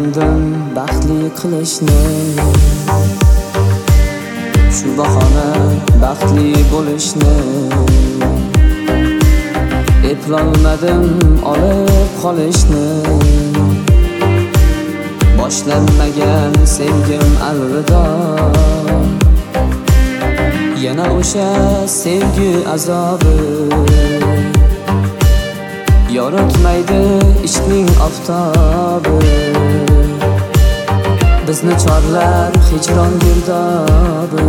izlagandim baxtli qilishni, shu bahona baxtli bo'lishni. Eplolmadim olib qolishni, boshlanmagan sevgim alvido. Yana o'sha sevgi azobi, yoritmaydi ishqning oftobi. Bizni chorlar hijron girdobi,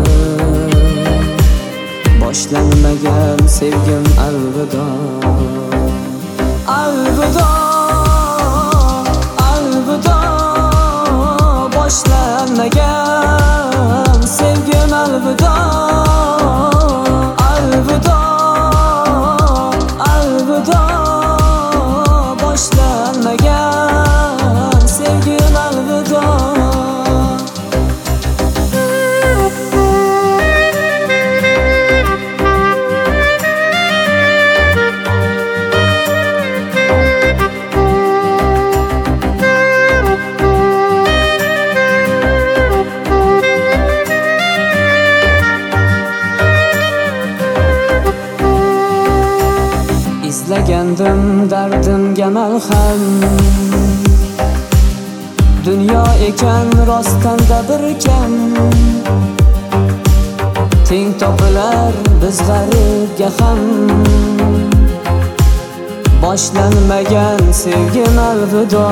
boshlanmagan sevgim alvido. Alvido, alvido, boshlanmagan sevgim alvido. Alvido, alvido, boshlanmagan sevgim alvido. İzlagandim dardimga malham, dunyo ekan rostanda bir kam. Teng topilar biz g'aribga ham, boshlanmagan sevgim alvido.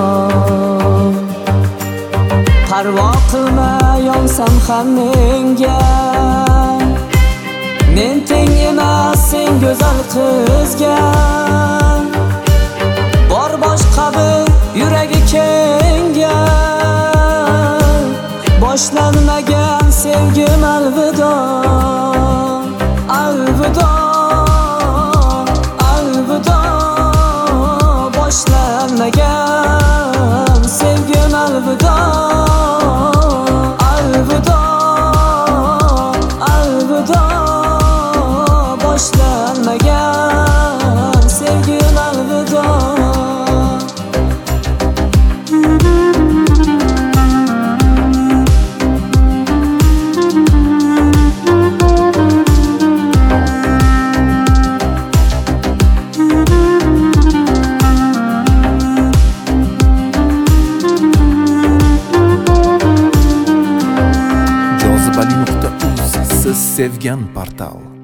Parvo qilma yonsam ham menga, men teng emas sen go'zal qizga. Bor boshqa bir yuragi kenga, boshlanmagan sevgim alvido. Alvido, alvido, boshlanmagan sevgim alvido. Alvido, alvido, boshlanmagan sevgim alvido. Jozibali.uz, siz sevgan portal.